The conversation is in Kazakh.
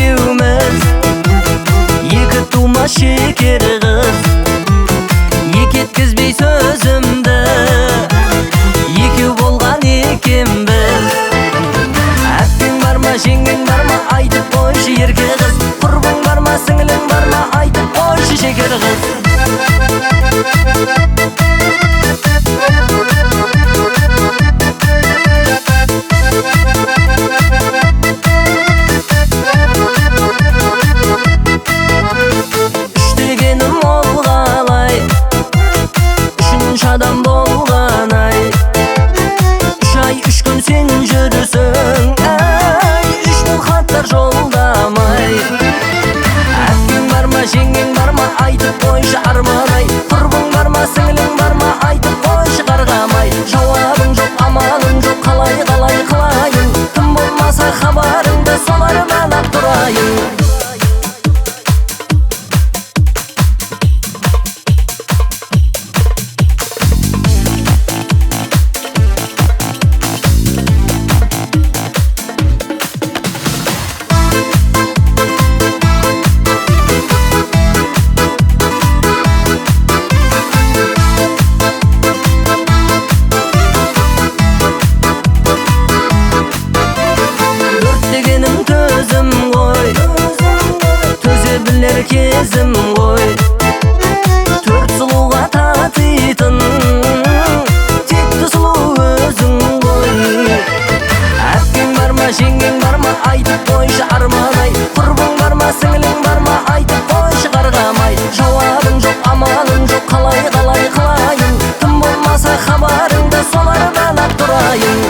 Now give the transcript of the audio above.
екеуміз, екі тума шекер қыз. Екі еткізбей сөзімді, екеу болған екенбіз. Әпкең бар ма, жеңгең бар ма, айтып қойшы ерке қыз. Құрбың бар ма, сіңілің бар ма, айтып қойшы шекер қыз. Адам болған ай, 3 ай 3 күн сен жүрсің, әй, 3 бұл хаттар жолдамай. Әпкең бар ма, жеңгең бар ма, айтып қойшы арман ай. Құрбың бар ма, сіңілің бар ма, айтып қойшы қарғамай. Жауабың жоқ, амалың жоқ, қалай қылайын. Кім болмаса хабарыңды солардан ақ тұрайын. Төзім ғой, төзе білер кезім ғой. 4 сұлуға татитын, текті сұлу өзің ғой. Әпкең бар ма, жеңгең бар ма, айтып қойшы арман ай. Құрбың бар ма, сіңілің бар ма, айтып қойшы қарғамай. Жауабың жоқ, амалың жоқ, қалай қылайын. Кім болмаса хабарыңды солардан ақ тұрайын.